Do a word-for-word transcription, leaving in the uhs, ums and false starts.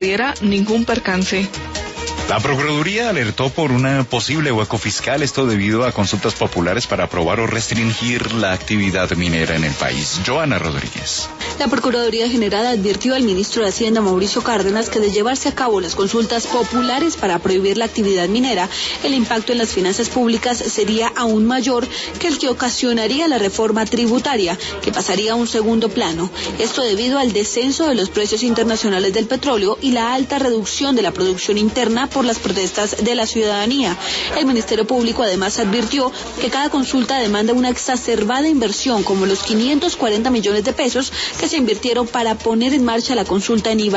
hubiera ningún percance. La Procuraduría alertó por un posible hueco fiscal, esto debido a consultas populares para aprobar o restringir la actividad minera en el país. Joana Rodríguez. La Procuraduría General advirtió al ministro de Hacienda, Mauricio Cárdenas, que de llevarse a cabo las consultas populares para prohibir la actividad minera, el impacto en las finanzas públicas sería aún mayor que el que ocasionaría la reforma tributaria, que pasaría a un segundo plano. Esto debido al descenso de los precios internacionales del petróleo y la alta reducción de la producción interna por las protestas de la ciudadanía. El Ministerio Público además advirtió que cada consulta demanda una exacerbada inversión, como los quinientos cuarenta millones de pesos que se invirtieron para poner en marcha la consulta en I V A